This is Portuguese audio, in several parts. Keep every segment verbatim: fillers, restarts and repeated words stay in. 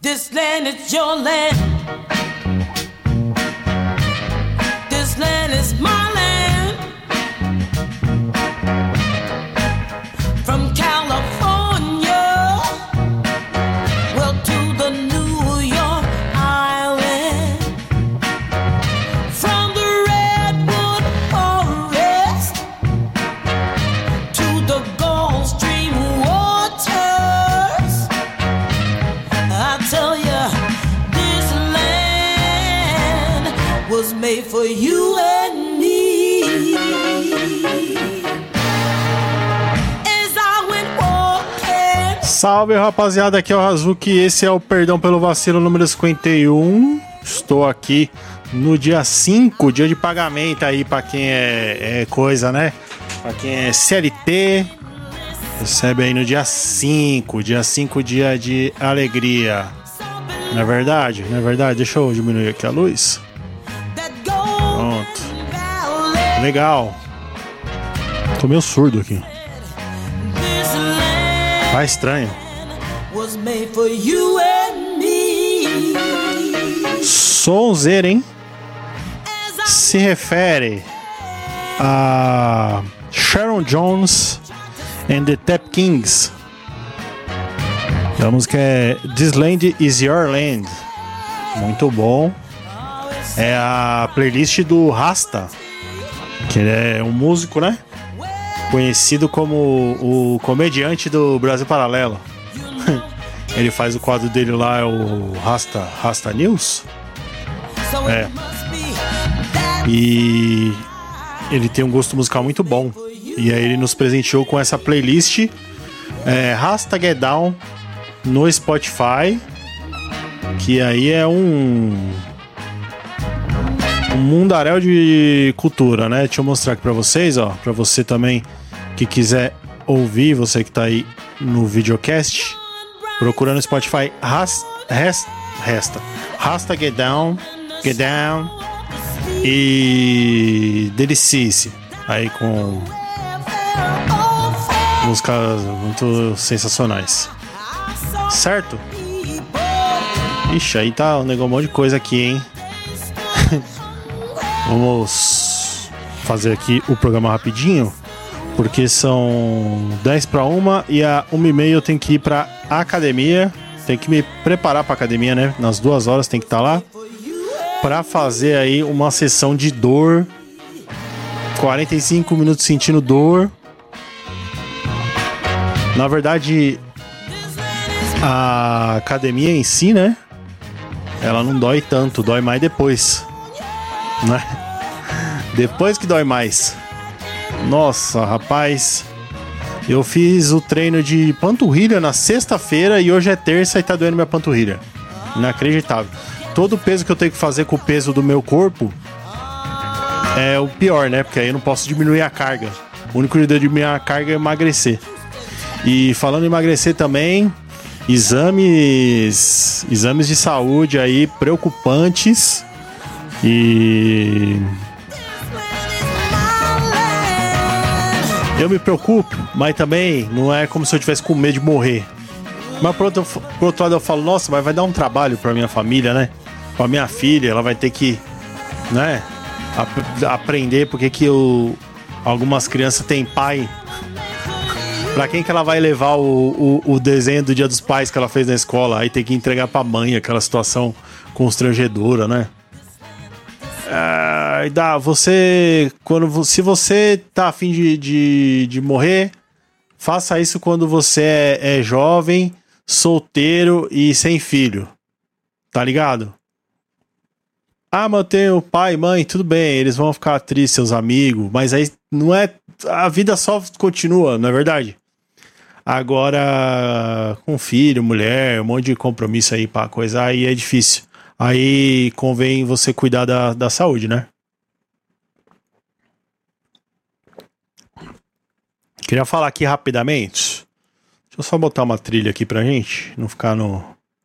This land is your land. This land is my land. From California, well, to the New York Island. From the Redwood Forest to the Gulf Stream waters. I tell ya, this land was made for you and me. As I went walking. Salve, rapaziada, aqui é o Hazuki, esse é o Perdão pelo Vacilo número cinquenta e um. Estou aqui no dia cinco, dia de pagamento aí pra quem é, é coisa, né? Pra quem é C L T, recebe aí no dia cinco, dia cinco, dia de alegria. Não é verdade? Não é verdade? Deixa eu diminuir aqui a luz. Pronto. Legal. Tô meio surdo aqui. Tá estranho. Was made for you and me. Sonzeira, hein? Se refere a Sharon Jones and the Tap Kings. A música é This Land Is Your Land. Muito bom. É a playlist do Rasta, que ele é um músico, né? Conhecido como o comediante do Brasil Paralelo. Ele faz o quadro dele lá, é o Rasta, Rasta News. É. E ele tem um gosto musical muito bom. E aí ele nos presenteou com essa playlist é, Rasta Get Down no Spotify. Que aí é um um mundaréu de cultura, né? Deixa eu mostrar aqui pra vocês, ó. Pra você também que quiser ouvir, você que tá aí no videocast, procura no Spotify Rasta, Rasta, Rasta Get Down, Get Down e Delicice. Aí com músicas muito sensacionais. Certo? Ixi, aí tá um negócio, um monte de coisa aqui, hein? Vamos fazer aqui o programa rapidinho, porque são dez para uma e a uma e meia eu tenho que ir pra academia. Tenho que me preparar pra academia, né? Nas duas horas tem que estar lá pra fazer aí uma sessão de dor. quarenta e cinco minutos sentindo dor. Na verdade, a academia em si, né? Ela não dói tanto, dói mais depois, né? Depois que dói mais. Nossa, rapaz, eu fiz o treino de panturrilha na sexta-feira e hoje é terça e tá doendo minha panturrilha. Inacreditável. Todo o peso que eu tenho que fazer com o peso do meu corpo é o pior, né? Porque aí eu não posso diminuir a carga. O único jeito de diminuir a carga é emagrecer. E falando em emagrecer também, exames, exames de saúde aí preocupantes. E eu me preocupo, mas também não é como se eu tivesse com medo de morrer. Mas por outro, por outro lado eu falo, nossa, mas vai dar um trabalho pra minha família, né? Pra minha filha, ela vai ter que, né, ap- aprender porque que eu, algumas crianças têm pai. Pra quem que ela vai levar o, o, o desenho do Dia dos Pais que ela fez na escola? Aí tem que entregar pra mãe, aquela situação constrangedora, né? Ah, dá, você, quando, se você tá a fim de, de, de morrer, faça isso quando você é, é jovem, solteiro e sem filho. Tá ligado? Ah, mas eu tenho pai, mãe, tudo bem, eles vão ficar tristes, seus amigos, mas aí não é. A vida só continua, não é verdade? Agora, com filho, mulher, um monte de compromisso aí pra coisa, aí é difícil. Aí convém você cuidar da, da saúde, né? Queria falar aqui rapidamente. Deixa eu só botar uma trilha aqui pra gente, não ficar no...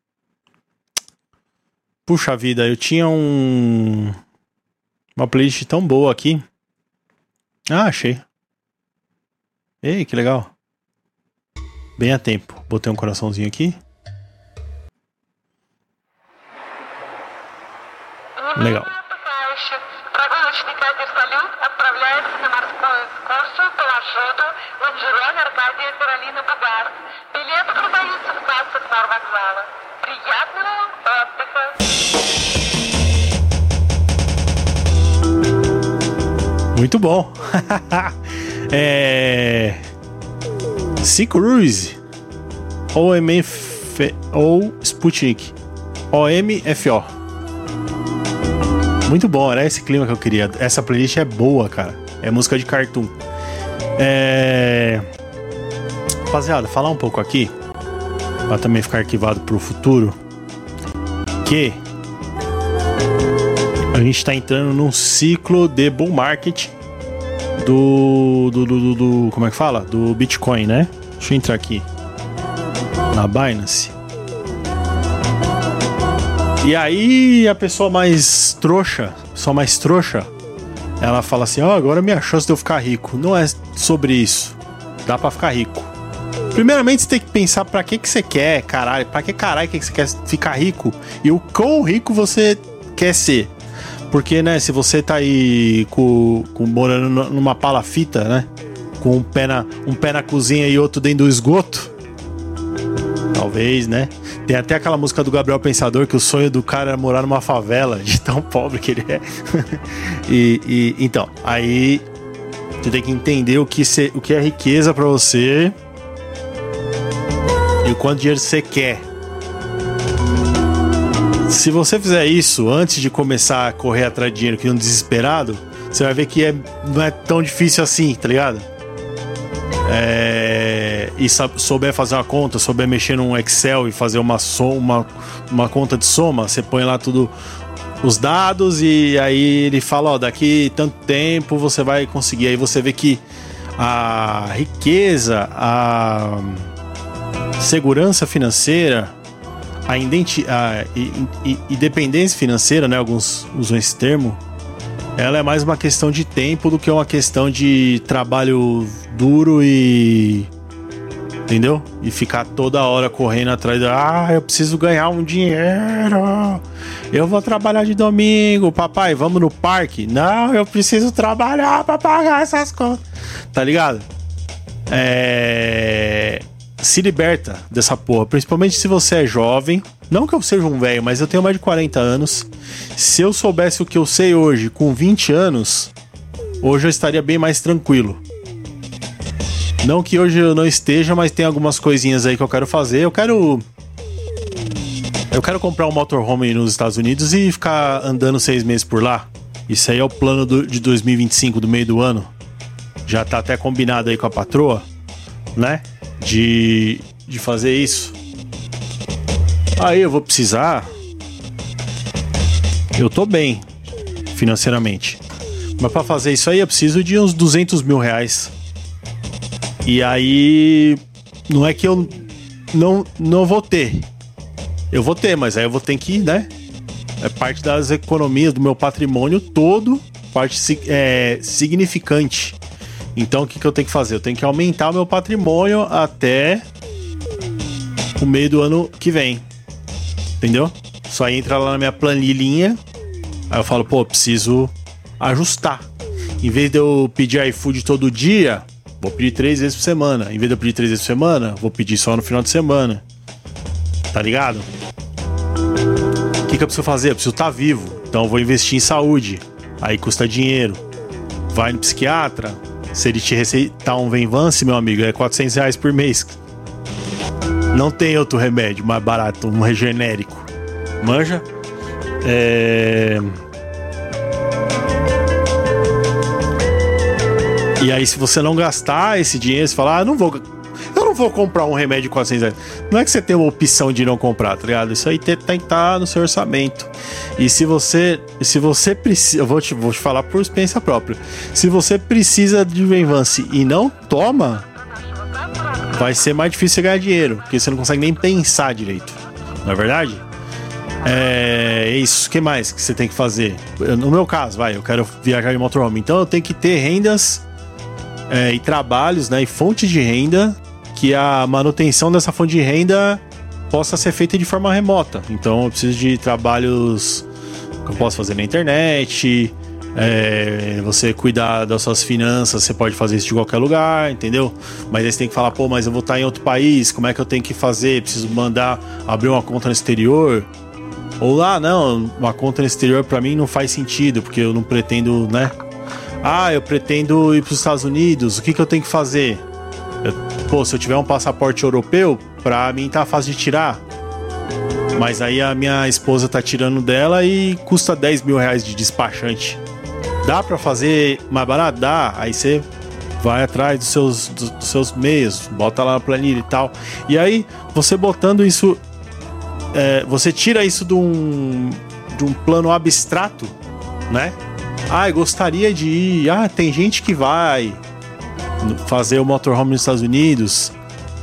Puxa vida, eu tinha um... uma playlist tão boa aqui. Ah, achei. Ei, que legal. Bem a tempo. Botei um coraçãozinho aqui. Legal. Muito bom. é... Sea Cruise O M F ou Sputnik O M F O. Muito bom, era esse clima que eu queria. Essa playlist é boa, cara. É música de cartoon. É... Rapaziada, falar um pouco aqui pra também ficar arquivado pro futuro, que a gente tá entrando num ciclo de bull market do, do, do, do, do como é que fala? Do Bitcoin, né? Deixa eu entrar aqui na Binance. E aí a pessoa mais trouxa, só mais trouxa, ela fala assim: ó, oh, agora é minha chance de eu ficar rico. Não é sobre isso. Dá pra ficar rico. Primeiramente você tem que pensar pra que que você quer, caralho. Pra que caralho que você quer ficar rico? E o quão rico você quer ser? Porque, né, se você tá aí com, com, morando numa palafita, né, com um pé, na, um pé na cozinha e outro dentro do esgoto, talvez, né? Tem até aquela música do Gabriel Pensador que o sonho do cara era morar numa favela, de tão pobre que ele é. e, e então, aí você tem que entender o que, cê, o que é riqueza pra você e o quanto dinheiro você quer. Se você fizer isso antes de começar a correr atrás de dinheiro que é um desesperado, você vai ver que é, não é tão difícil assim, tá ligado? É, e souber fazer uma conta, souber mexer num Excel e fazer uma, soma, uma, uma conta de soma, você põe lá tudo, os dados, e aí ele fala, ó, daqui tanto tempo você vai conseguir. Aí você vê que a riqueza, a segurança financeira, a, identi- a independência financeira, né, alguns usam esse termo, ela é mais uma questão de tempo do que uma questão de trabalho duro e... entendeu? E ficar toda hora correndo atrás de... ah, eu preciso ganhar um dinheiro, eu vou trabalhar de domingo, papai, vamos no parque? Não, eu preciso trabalhar pra pagar essas contas. Tá ligado? É... Se liberta dessa porra, principalmente se você é jovem. Não que eu seja um velho, mas eu tenho mais de quarenta anos. Se eu soubesse o que eu sei hoje com vinte anos, hoje eu estaria bem mais tranquilo. Não que hoje eu não esteja, mas tem algumas coisinhas aí que eu quero fazer. Eu quero... Eu quero comprar um motorhome nos Estados Unidos e ficar andando seis meses por lá. Isso aí é o plano do, de dois mil e vinte e cinco, do meio do ano. Já tá até combinado aí com a patroa, né? De, de fazer isso. Aí eu vou precisar... Eu tô bem financeiramente, mas pra fazer isso aí eu preciso de uns duzentos mil reais. E aí não é que eu não, não vou ter. Eu vou ter, mas aí eu vou ter que, né? É parte das economias do meu patrimônio todo, parte é, significante. Então o que, que eu tenho que fazer? Eu tenho que aumentar o meu patrimônio até o meio do ano que vem. Entendeu? Só entra lá na minha planilhinha. Aí eu falo, pô, preciso ajustar. Em vez de eu pedir iFood todo dia, vou pedir três vezes por semana. Em vez de eu pedir três vezes por semana, vou pedir só no final de semana. Tá ligado? O que, que eu preciso fazer? Eu preciso estar vivo. Então eu vou investir em saúde. Aí custa dinheiro. Vai no psiquiatra. Se ele te receitar um Venvance, meu amigo, é quatrocentos reais por mês. Não tem outro remédio mais barato, um genérico. Manja? É... E aí, se você não gastar esse dinheiro, você fala, ah, não vou, eu não vou comprar um remédio de quatrocentos reais. Não é que você tem uma opção de não comprar, tá ligado? Isso aí tem, tem que estar no seu orçamento. E se você, se você precisa, eu vou te, vou te falar por experiência própria. Se você precisa de Venvance e não toma, vai ser mais difícil você ganhar dinheiro, porque você não consegue nem pensar direito. Não é verdade? É isso. O que mais que você tem que fazer? No meu caso, vai, eu quero viajar de motorhome. Então eu tenho que ter rendas é, e trabalhos, né, e fontes de renda, que a manutenção dessa fonte de renda possa ser feita de forma remota. Então eu preciso de trabalhos eu posso fazer na internet. É, você cuidar das suas finanças, você pode fazer isso de qualquer lugar, entendeu? Mas aí você tem que falar, pô, mas eu vou estar em outro país, como é que eu tenho que fazer? Preciso mandar abrir uma conta no exterior? Ou lá, não, uma conta no exterior pra mim não faz sentido, porque eu não pretendo, né? Ah, eu pretendo ir pros Estados Unidos, o que que eu tenho que fazer? Eu, pô, se eu tiver um passaporte europeu, pra mim tá fácil de tirar. Mas aí a minha esposa tá tirando dela e custa dez mil reais de despachante. Dá pra fazer mais barato? Dá. Aí você vai atrás dos seus, dos, dos seus meios, bota lá na planilha e tal. E aí, você botando isso... É, você tira isso de um, de um plano abstrato, né? Ah, eu gostaria de ir. Ah, tem gente que vai fazer o motorhome nos Estados Unidos.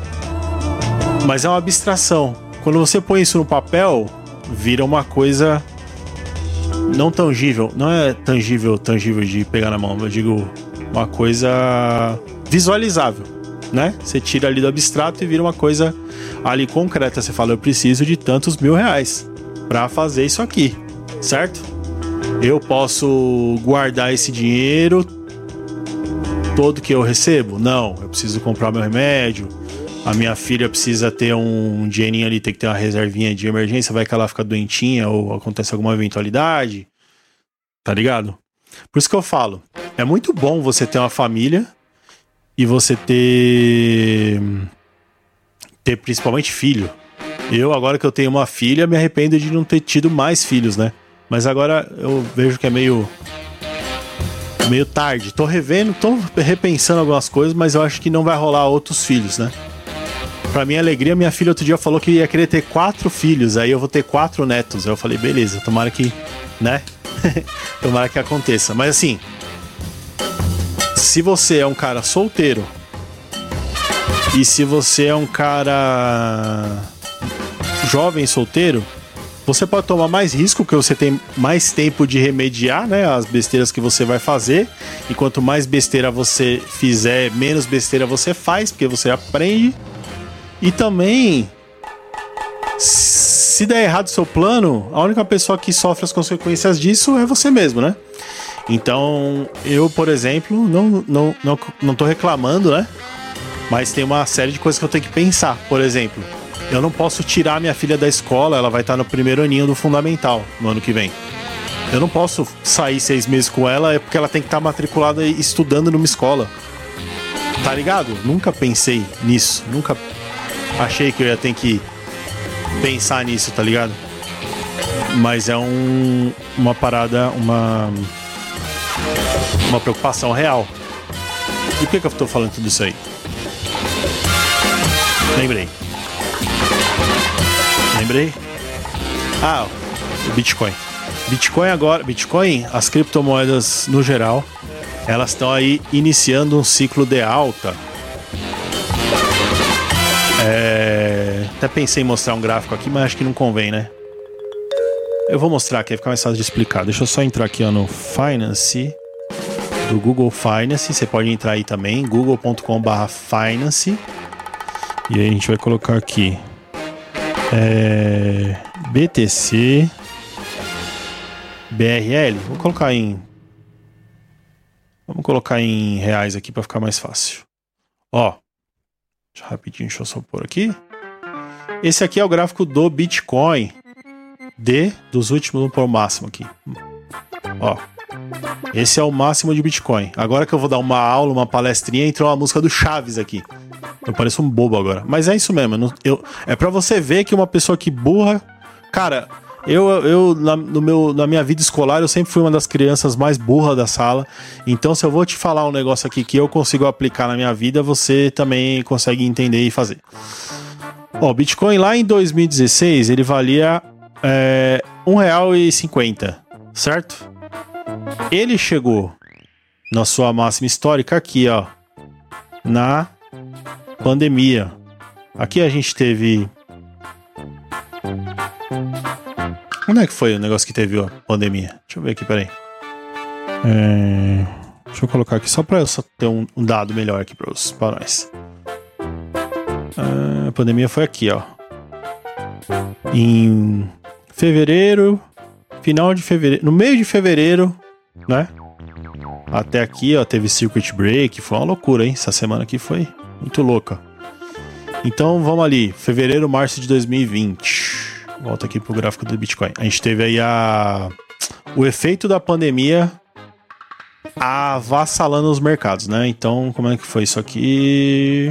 Mas é uma abstração. Quando você põe isso no papel, vira uma coisa não tangível. Não é tangível, tangível de pegar na mão. Eu digo uma coisa visualizável, né? Você tira ali do abstrato e vira uma coisa ali concreta. Você fala, eu preciso de tantos mil reais para fazer isso aqui, certo? Eu posso guardar esse dinheiro todo que eu recebo? Não, eu preciso comprar meu remédio. A minha filha precisa ter um dinheirinho ali, tem que ter uma reservinha de emergência, vai que ela fica doentinha ou acontece alguma eventualidade, tá ligado? Por isso que eu falo, é muito bom você ter uma família e você ter, ter principalmente filho. Eu, agora que eu tenho uma filha, me arrependo de não ter tido mais filhos, né? Mas agora eu vejo que é meio... meio tarde. Tô revendo, tô repensando algumas coisas, mas eu acho que não vai rolar outros filhos, né? Pra minha alegria, minha filha outro dia falou que ia querer ter quatro filhos, aí eu vou ter quatro netos. Aí eu falei, beleza, tomara que, né? Tomara que aconteça. Mas assim, se você é um cara solteiro e se você é um cara jovem solteiro, você pode tomar mais risco, porque você tem mais tempo de remediar, né, as besteiras que você vai fazer. E quanto mais besteira você fizer, menos besteira você faz, porque você aprende. E também, se der errado o seu plano, a única pessoa que sofre as consequências disso é você mesmo, né? Então, eu, por exemplo, não, não, não, não tô reclamando, né? Mas tem uma série de coisas que eu tenho que pensar. Por exemplo, eu não posso tirar minha filha da escola, ela vai estar no primeiro aninho do fundamental no ano que vem. Eu não posso sair seis meses com ela, é porque ela tem que estar matriculada e estudando numa escola. Tá ligado? Nunca pensei nisso, nunca achei que eu ia ter que pensar nisso, tá ligado? Mas é um, uma parada, uma, uma preocupação real. E por que, que eu tô falando tudo isso aí? Lembrei. Lembrei? Ah, o Bitcoin. Bitcoin agora, Bitcoin, as criptomoedas no geral, elas estão aí iniciando um ciclo de alta. É... Até pensei em mostrar um gráfico aqui, mas acho que não convém, né? Eu vou mostrar aqui, vai ficar mais fácil de explicar. Deixa eu só entrar aqui, ó, no Finance, do Google Finance. Você pode entrar aí também, google ponto com barra finance. E aí a gente vai colocar aqui é... B T C B R L. Vou colocar em... Vamos colocar em reais aqui para ficar mais fácil. Ó, rapidinho, deixa eu só pôr aqui. Esse aqui é o gráfico do Bitcoin D dos últimos, vamos pôr o máximo aqui. Ó, esse é o máximo de Bitcoin. Agora que eu vou dar uma aula, uma palestrinha, entrou a música do Chaves aqui. Eu pareço um bobo agora. Mas é isso mesmo. Eu, eu, é pra você ver que uma pessoa que burra... Cara, eu, eu na, no meu, na minha vida escolar, eu sempre fui uma das crianças mais burras da sala. Então, se eu vou te falar um negócio aqui que eu consigo aplicar na minha vida, você também consegue entender e fazer. Ó, o Bitcoin lá em dois mil e dezesseis, ele valia é, um real e cinquenta, certo? Ele chegou na sua máxima histórica aqui, ó, na pandemia. Aqui a gente teve... Onde é que foi o negócio que teve a pandemia? Deixa eu ver aqui, peraí. É... Deixa eu colocar aqui só pra eu só ter um, um dado melhor aqui pra, os, pra nós. É... A pandemia foi aqui, ó. Em fevereiro, final de fevereiro, no meio de fevereiro, né? Até aqui, ó, teve circuit break, foi uma loucura, hein? Essa semana aqui foi muito louca. Então, vamos ali, fevereiro, março de dois mil e vinte. Volta aqui pro gráfico do Bitcoin. A gente teve aí a... o efeito da pandemia avassalando os mercados, né? Então, como é que foi isso aqui?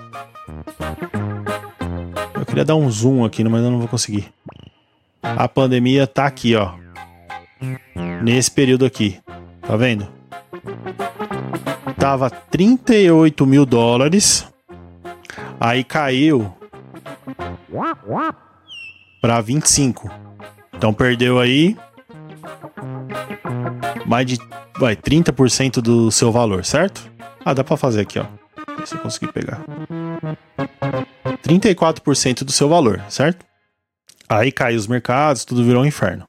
Eu queria dar um zoom aqui, mas eu não vou conseguir. A pandemia tá aqui, ó. Nesse período aqui. Tá vendo? Tava trinta e oito mil dólares. Aí caiu para vinte e cinco. Então perdeu aí mais de vai, trinta por cento do seu valor, certo? Ah, dá para fazer aqui, ó. Se eu conseguir pegar. trinta e quatro por cento do seu valor, certo? Aí caiu os mercados, tudo virou um inferno.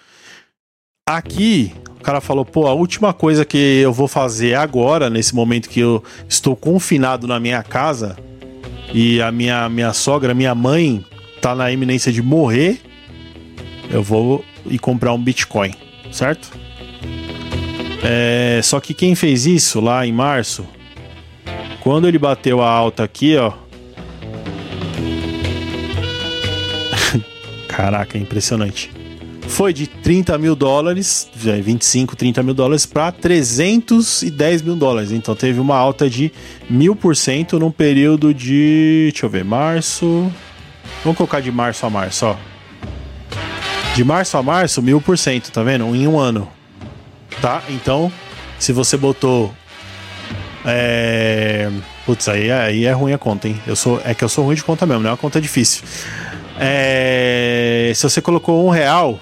Aqui, o cara falou, pô, a última coisa que eu vou fazer agora, nesse momento que eu estou confinado na minha casa e a minha, minha sogra, minha mãe, tá na iminência de morrer, eu vou ir comprar um Bitcoin, certo? É, só que quem fez isso lá em março, quando ele bateu a alta aqui, ó. Caraca, é impressionante. Foi de trinta mil dólares, vinte e cinco, trinta mil dólares para trezentos e dez mil dólares. Então teve uma alta de mil por cento num período de, deixa eu ver, março. Vamos colocar de março a março, ó. De março a março, mil por cento, tá vendo? Em um ano. Tá? Então, se você botou. É... Putz, aí, aí é ruim a conta, hein? Eu sou... É que eu sou ruim de conta mesmo, não é uma conta difícil. É... Se você colocou um real.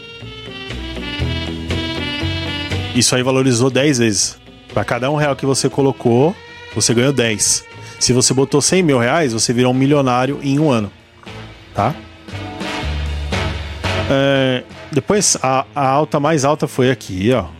Isso aí valorizou dez vezes. Para cada um real que você colocou, você ganhou dez. Se você botou cem mil reais, você virou um milionário em um ano. Tá? É, depois, a, a alta mais alta foi aqui, ó.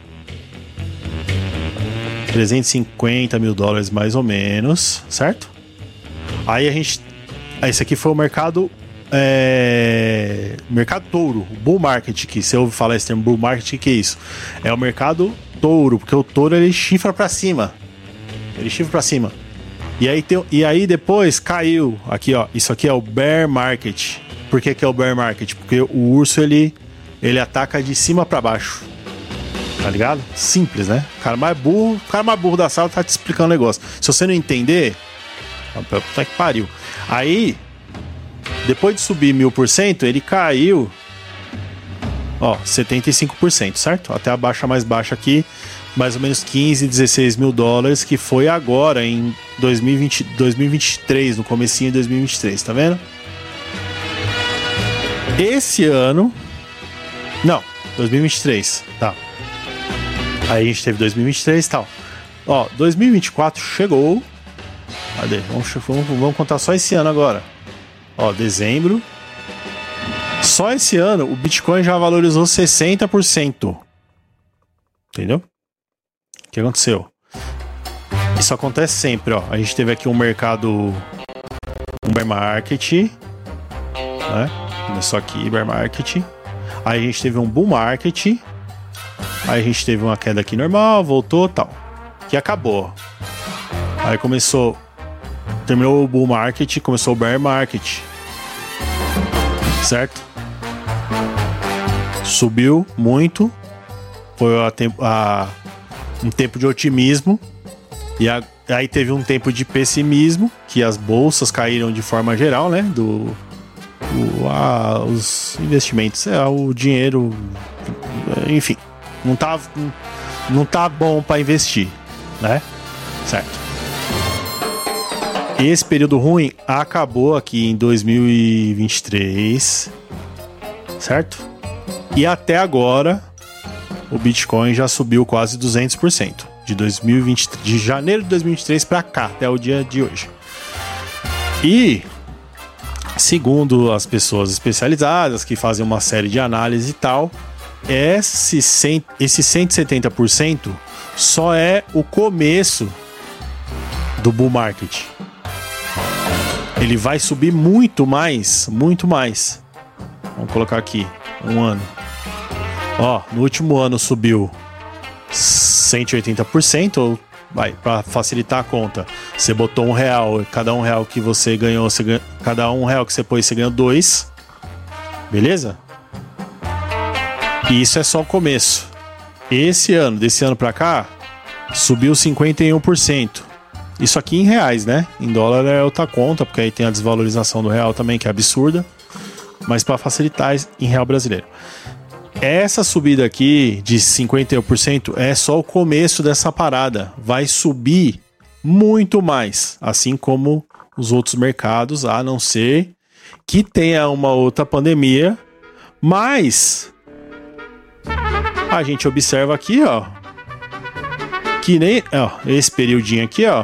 trezentos e cinquenta mil dólares mais ou menos, certo? Aí a gente... Esse aqui foi o mercado... É, mercado touro, o bull market, que você ouve falar esse termo bull market, que é isso? É o mercado touro, porque o touro ele chifra pra cima. Ele chifra pra cima. E aí, tem, e aí depois caiu. Aqui, ó. Isso aqui é o bear market. Por que que é o bear market? Porque o urso ele, ele ataca de cima pra baixo. Tá ligado? Simples, né? O cara mais burro, o cara mais burro da sala tá te explicando o negócio. Se você não entender, puta que pariu. Aí, depois de subir mil por cento, ele caiu, ó, setenta e cinco por cento, certo? Até a baixa mais baixa aqui, mais ou menos quinze, dezesseis mil dólares, que foi agora em dois mil e vinte, dois mil e vinte e três, no comecinho de dois mil e vinte e três, tá vendo? Esse ano, não, dois mil e vinte e três, tá. Aí a gente teve dois mil e vinte e três e tal. Ó, dois mil e vinte e quatro chegou. Cadê? Vamos, vamos, vamos contar só esse ano agora. Ó, dezembro. Só esse ano o Bitcoin já valorizou sessenta por cento. Entendeu? O que aconteceu? Isso acontece sempre, ó. A gente teve aqui um mercado, um bear market, né? Começou aqui, bear market. Aí a gente teve um bull market. Aí a gente teve uma queda aqui normal, voltou, tal. Que acabou. Aí começou, terminou o bull market, começou o bear market. Certo? Subiu muito. Foi a tempo, a, um tempo de otimismo. E a, aí teve um tempo de pessimismo, que as bolsas caíram de forma geral, né? Do, o, a, os investimentos, é, o dinheiro, enfim, não tá, não tá bom para investir, né? Certo. Esse período ruim acabou aqui em dois mil e vinte e três, certo? E até agora o Bitcoin já subiu quase duzentos por cento de dois mil e vinte, de janeiro de dois mil e vinte e três para cá, até o dia de hoje. E segundo as pessoas especializadas que fazem uma série de análises e tal, esse, cem, esse cento e setenta por cento só é o começo do bull market. Ele vai subir muito mais, muito mais. Vamos colocar aqui, um ano. Ó, no último ano subiu cento e oitenta por cento, ou vai, para facilitar a conta, você botou um real, cada um real que você ganhou, você ganha, cada um real que você pôs, você ganhou dois, beleza? E isso é só o começo. Esse ano, desse ano pra cá, subiu cinquenta e um por cento. Isso aqui em reais, né? Em dólar é outra conta, porque aí tem a desvalorização do real também, que é absurda. Mas para facilitar, em real brasileiro. Essa subida aqui de cinquenta e um por cento é só o começo dessa parada. Vai subir muito mais, assim como os outros mercados, a não ser que tenha uma outra pandemia. Mas a gente observa aqui, ó, que nem, ó, esse periodinho aqui, ó,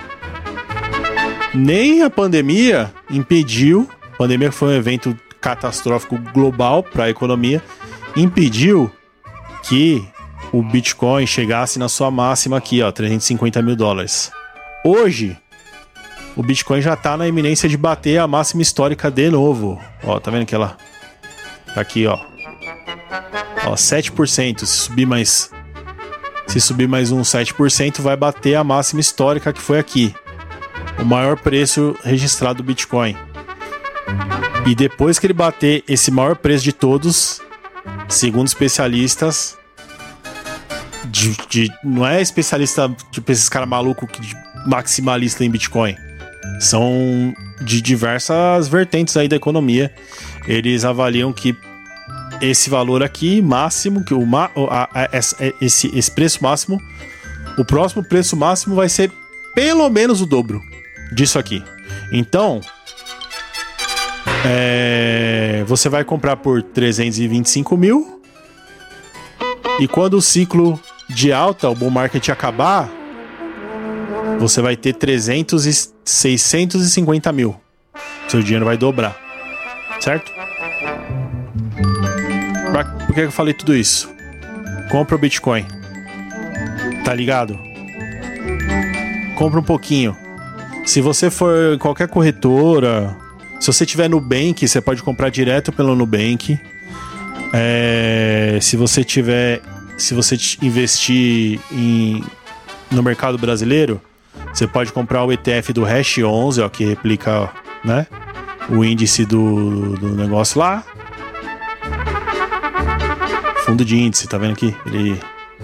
nem a pandemia impediu, a pandemia foi um evento catastrófico global para a economia, impediu que o Bitcoin chegasse na sua máxima aqui, ó, trezentos e cinquenta mil dólares. Hoje, o Bitcoin já tá na iminência de bater a máxima histórica de novo. Ó, tá vendo que ela tá aqui, ó. Ó, sete por cento, se subir mais se subir mais um sete por cento, vai bater a máxima histórica que foi aqui. O maior preço registrado do Bitcoin. E depois que ele bater esse maior preço de todos, segundo especialistas, de, de, não é especialista tipo esses caras malucos maximalista em Bitcoin, são de diversas vertentes aí da economia. Eles avaliam que esse valor aqui máximo, que o a, a, a, esse, esse preço máximo, o próximo preço máximo vai ser pelo menos o dobro disso aqui. Então, é, você vai comprar por trezentos e vinte e cinco mil, e quando o ciclo de alta, o bull market acabar, você vai ter trezentos e seiscentos e cinquenta mil. Seu dinheiro vai dobrar, certo? Pra, por que eu falei tudo isso? Compra o Bitcoin, tá ligado? Compra um pouquinho. Se você for em qualquer corretora, se você tiver Nubank, você pode comprar direto pelo Nubank. É, se você tiver, se você investir em, no mercado brasileiro, você pode comprar o E T F do Hash onze, ó, que replica, né, o índice do, do negócio lá. Fundo de índice, tá vendo aqui? Ele,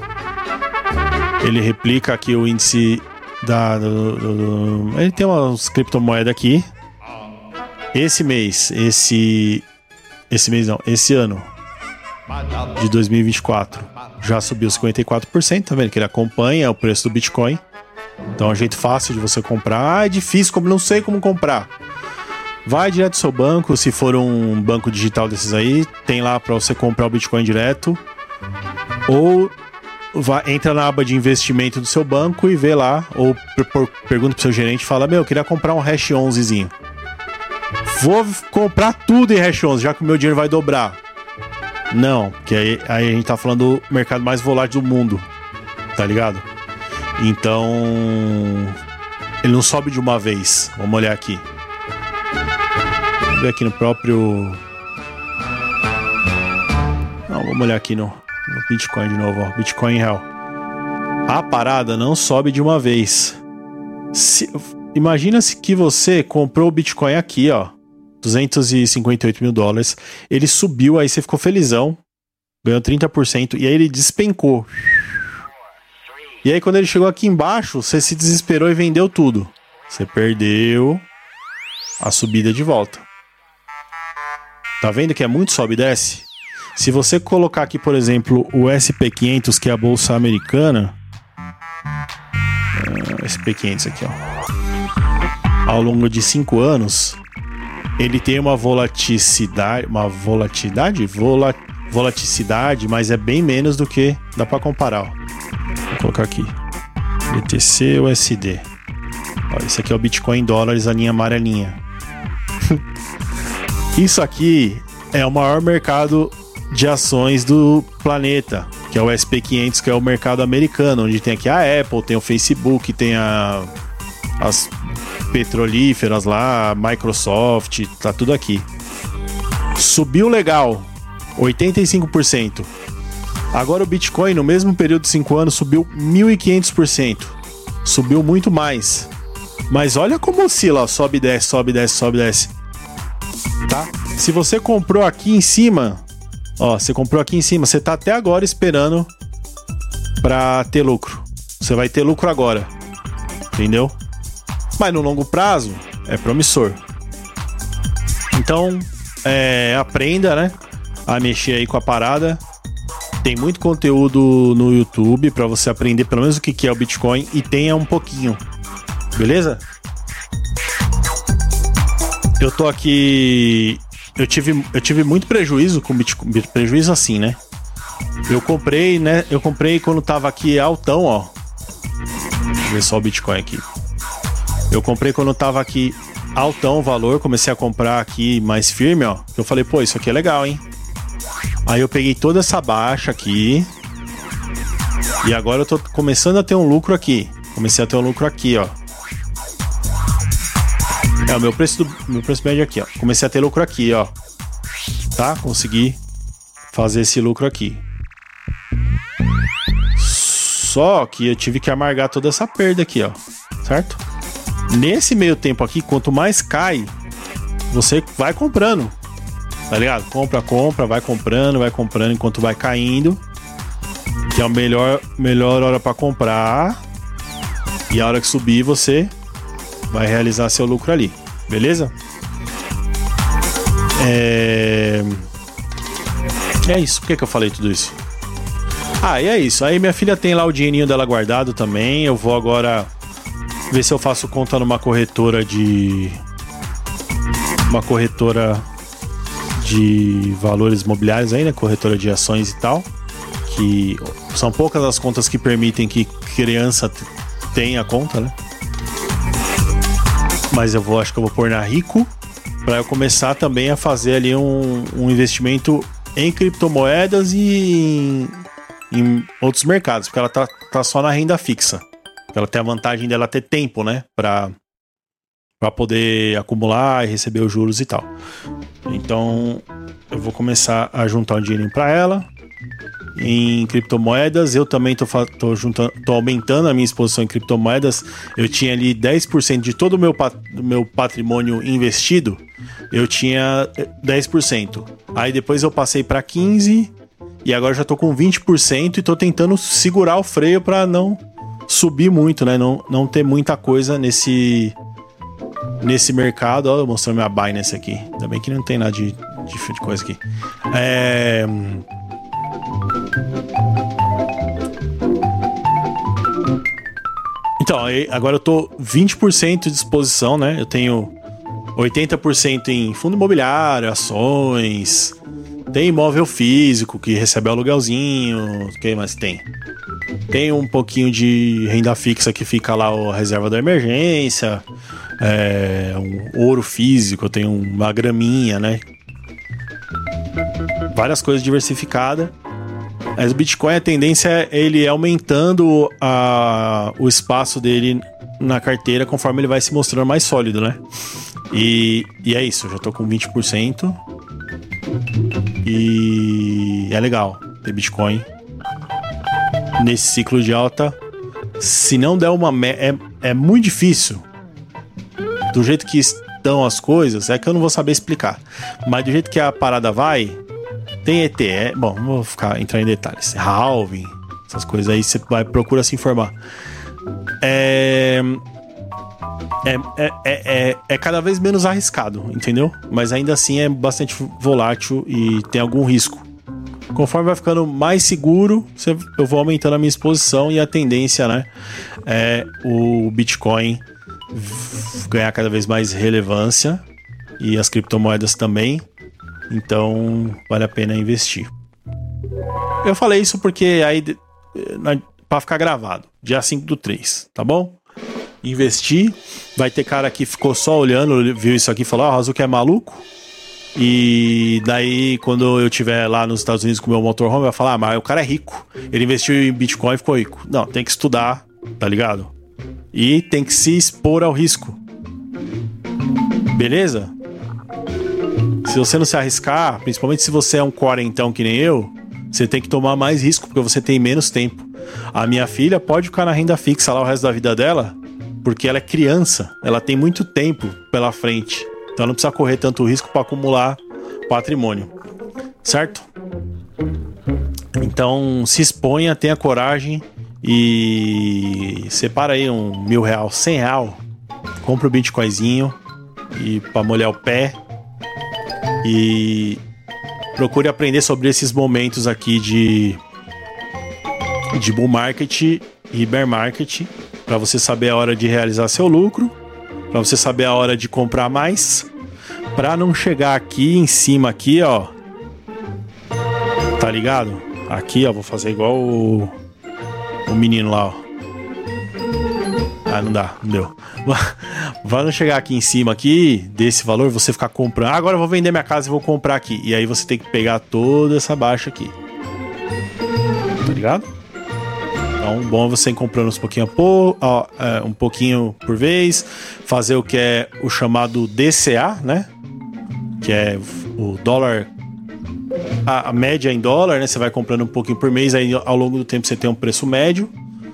ele replica aqui o índice da... Do, do, do, ele tem umas criptomoedas aqui. Esse mês, esse... Esse mês não, esse ano de dois mil e vinte e quatro já subiu cinquenta e quatro por cento, tá vendo? Que ele acompanha o preço do Bitcoin. Então é um jeito fácil de você comprar. Ah, é difícil, como não sei como comprar. Vai direto do seu banco, se for um banco digital desses aí, tem lá para você comprar o Bitcoin direto. Ou vai, entra na aba de investimento do seu banco e vê lá, ou per, per, pergunta pro seu gerente e fala: meu, eu quezinho comprar um Hash onzezinho. Vou comprar tudo em Hash onze, já que o meu dinheiro vai dobrar. Não, porque aí, aí a gente tá falando do mercado mais volátil do mundo, tá ligado? Então, ele não sobe de uma vez. Vamos olhar aqui. Vamos ver aqui no próprio... Não, vamos olhar aqui no, no Bitcoin de novo, ó. Bitcoin real. A parada não sobe de uma vez. Se, imagina-se que você comprou o Bitcoin aqui, ó, duzentos e cinquenta e oito mil dólares. Ele subiu, aí você ficou felizão, ganhou trinta por cento, e aí ele despencou. E aí quando ele chegou aqui embaixo, você se desesperou e vendeu tudo. Você perdeu a subida de volta. Tá vendo que é muito sobe e desce? Se você colocar aqui, por exemplo, o S P quinhentos, que é a bolsa americana, uh, S P quinhentos aqui, ó, ao longo de cinco anos, ele tem uma volaticidade, uma volatilidade, Vola, volaticidade, mas é bem menos do que dá para comparar, ó. Vou colocar aqui B T C U S D. Ó, esse aqui é o Bitcoin em dólares, a linha amarelinha. Isso aqui é o maior mercado de ações do planeta, que é o S P quinhentos, que é o mercado americano, onde tem aqui a Apple, tem o Facebook, tem a, as petrolíferas lá, a Microsoft, tá tudo aqui. Subiu legal, oitenta e cinco por cento. Agora o Bitcoin, no mesmo período de cinco anos, subiu mil e quinhentos por cento. Subiu muito mais. Mas olha como oscila, ó. Sobe e desce, sobe e desce, sobe e desce. Tá? Se você comprou aqui em cima, ó, você comprou aqui em cima, você tá até agora esperando pra ter lucro. Você vai ter lucro agora. Entendeu? Mas no longo prazo, é promissor. Então, é, aprenda, né? A mexer aí com a parada. Tem muito conteúdo no YouTube pra você aprender pelo menos o que é o Bitcoin e tenha um pouquinho. Beleza? Eu tô aqui... Eu tive, eu tive muito prejuízo com Bitcoin. Prejuízo assim, né? Eu comprei, né? Eu comprei quando tava aqui altão, ó. Deixa eu ver só o Bitcoin aqui. Eu comprei quando tava aqui altão o valor. Comecei a comprar aqui mais firme, ó. Eu falei, pô, isso aqui é legal, hein? Aí eu peguei toda essa baixa aqui. E agora eu tô começando a ter um lucro aqui. Comecei a ter um lucro aqui, ó. É o meu preço do meu preço médio aqui, ó. Comecei a ter lucro aqui, ó. Tá? Consegui fazer esse lucro aqui. Só que eu tive que amargar toda essa perda aqui, ó. Certo? Nesse meio tempo aqui, quanto mais cai, você vai comprando. Tá ligado? Compra, compra, vai comprando, vai comprando enquanto vai caindo. Que é a melhor, melhor hora pra comprar. E a hora que subir, você vai realizar seu lucro ali. Beleza? É... É isso. Por que que eu falei tudo isso? Ah, e é isso. Aí minha filha tem lá o dinheirinho dela guardado também. Eu vou agora ver se eu faço conta numa corretora de... Uma corretora de valores imobiliários aí, né? Corretora de ações e tal. Que são poucas as contas que permitem que criança tenha conta, né? Mas eu vou, acho que eu vou pôr na Rico para eu começar também a fazer ali um, um investimento em criptomoedas e em, em outros mercados, porque ela tá, tá só na renda fixa. Ela tem a vantagem dela ter tempo, né? Para para poder acumular e receber os juros e tal. Então, eu vou começar a juntar um dinheirinho para ela. Em criptomoedas, eu também tô, tô, juntando, tô aumentando a minha exposição em criptomoedas. Eu tinha ali dez por cento de todo o meu, pat, meu patrimônio investido. Eu tinha dez por cento. Aí depois eu passei para quinze por cento. E agora já tô com vinte por cento. E tô tentando segurar o freio para não subir muito, né? Não, não ter muita coisa nesse... Nesse mercado. Ó, eu mostrando minha Binance aqui. Ainda bem que não tem nada de, de, de coisa aqui. É... Então, agora eu tô vinte por cento de exposição, né? Eu tenho oitenta por cento em fundo imobiliário, ações. Tem imóvel físico que recebe aluguelzinho. O que mais tem? Tem um pouquinho de renda fixa que fica lá a reserva da emergência. É, um ouro físico, eu tenho uma graminha, né? Várias coisas diversificadas. Mas o Bitcoin, a tendência é ele aumentando a, o espaço dele na carteira conforme ele vai se mostrando mais sólido, né? E, e é isso, eu já tô com vinte por cento. E é legal ter Bitcoin nesse ciclo de alta. Se não der uma... Me- é, é muito difícil. Do jeito que estão as coisas, é que eu não vou saber explicar. Mas do jeito que a parada vai... Tem E T F, bom, não vou ficar entrar em detalhes. Halving, essas coisas aí, você vai procura se informar. É, é, é, é, é cada vez menos arriscado, entendeu? Mas ainda assim é bastante volátil e tem algum risco. Conforme vai ficando mais seguro, eu vou aumentando a minha exposição e a tendência, né, é o Bitcoin ganhar cada vez mais relevância e as criptomoedas também. Então, vale a pena investir. Eu falei isso porque aí, pra ficar gravado, dia cinco do três, tá bom? Investir. Vai ter cara que ficou só olhando, viu isso aqui e falou: ah, o Razuki é maluco. E daí, quando eu estiver lá nos Estados Unidos com o meu motorhome, vai falar: ah, mas o cara é rico. Ele investiu em Bitcoin e ficou rico. Não, tem que estudar, tá ligado? E tem que se expor ao risco. Beleza? Se você não se arriscar, principalmente se você é um quarentão que nem eu, Você tem que tomar mais risco porque você tem menos tempo. A minha filha pode ficar na renda fixa lá o resto da vida dela, porque ela é criança, ela tem muito tempo pela frente. Então ela não precisa correr tanto risco para acumular patrimônio. Certo? Então se exponha, tenha coragem e separa aí um mil real, cem real, compra o Bitcoinzinho e para molhar o pé e procure aprender sobre esses momentos aqui de de bull market e bear market para você saber a hora de realizar seu lucro, para você saber a hora de comprar mais, para não chegar aqui em cima aqui, ó. Tá ligado? Aqui, ó, vou fazer igual o, o menino lá, ó. Ah, não dá, não deu. Vai não chegar aqui em cima aqui desse valor, você ficar comprando. Ah, agora eu vou vender minha casa e vou comprar aqui. E aí você tem que pegar toda essa baixa aqui. Tá ligado? Então, bom é você ir comprando uns pouquinho por, ó, é, um pouquinho por vez, fazer o que é o chamado D C A, né? Que é o dólar, a, a média em dólar, né? Você vai comprando um pouquinho por mês, aí ao longo do tempo você tem um preço médio.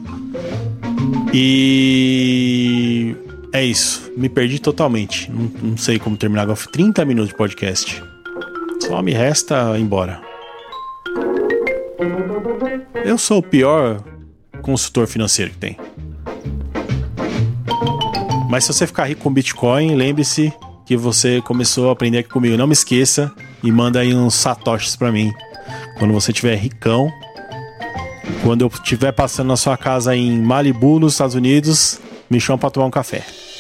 E é isso. Me perdi totalmente. Não, não sei como terminar agora. trinta minutos de podcast. Só me resta ir embora. Eu sou o pior consultor financeiro que tem. Mas se você ficar rico com Bitcoin, lembre-se que você começou a aprender aqui comigo. Não me esqueça e manda aí uns satoshis pra mim. Quando você tiver ricão, quando eu estiver passando na sua casa em Malibu, nos Estados Unidos, me chama pra tomar um café.